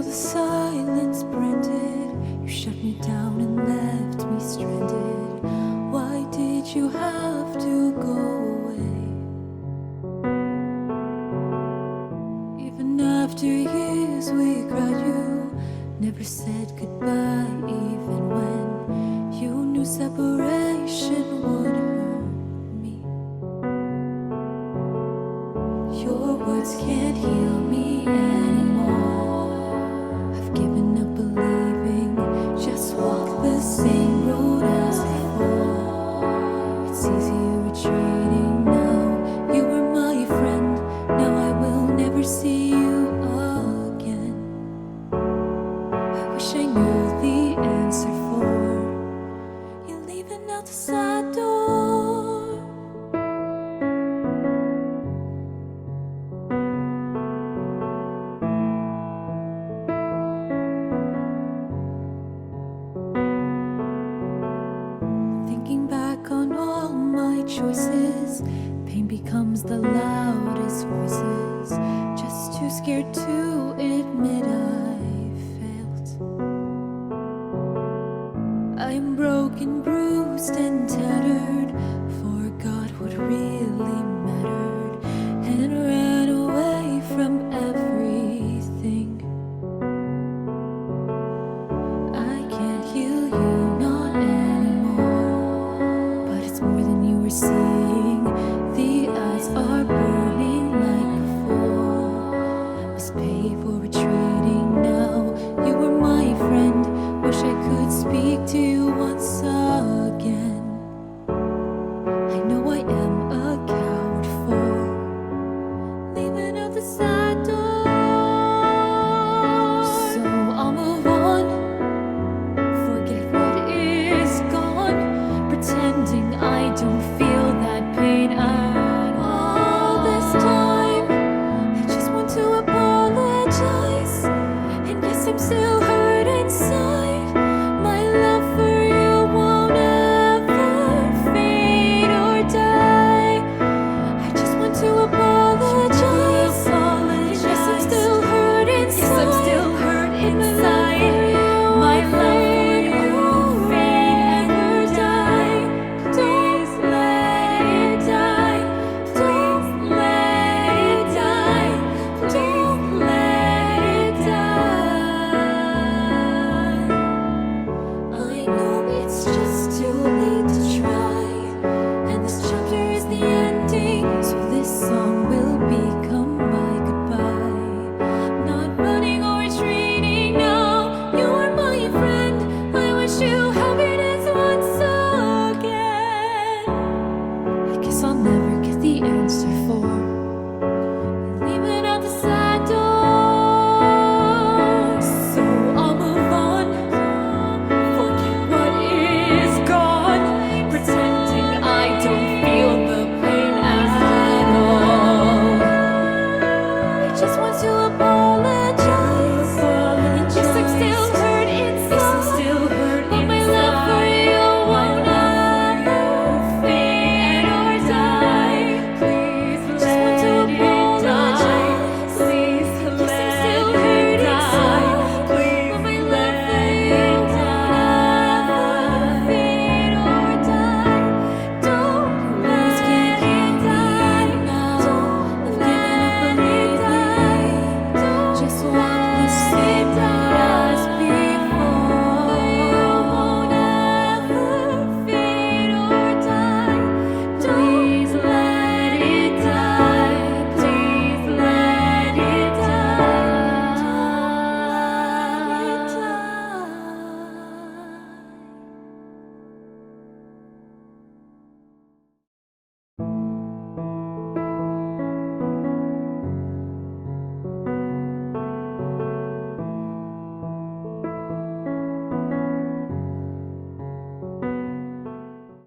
feel the silence printed. You shut me down and left me stranded. Why did you have to go away? Even after years we cried, you never said goodbye. Even when you knew separation would hurt me. Your words can't heal me anymore. I've given up believing, just walk the same road as before. It's easier retreating now. You were my friend, now I will never see you again. I wish I knew the answer for you leaving out the side door. Thinking back on all my choices, pain becomes the loudest voices. Just too scared to admit I failed. I am broken, bruised and tattered, forgot what really mattered, and ran away from everything. I can't heal you, not anymore, but it's more than you were seeing. The eyes are burning like before. I must pay for retreating now. You were my friend, wish I could speak to you once again. I know I am a coward for leaving out the side door. So I'll move on, forget what is gone, pretending I don't feel that pain at all. This time I just want to apologize, and yes, I'm still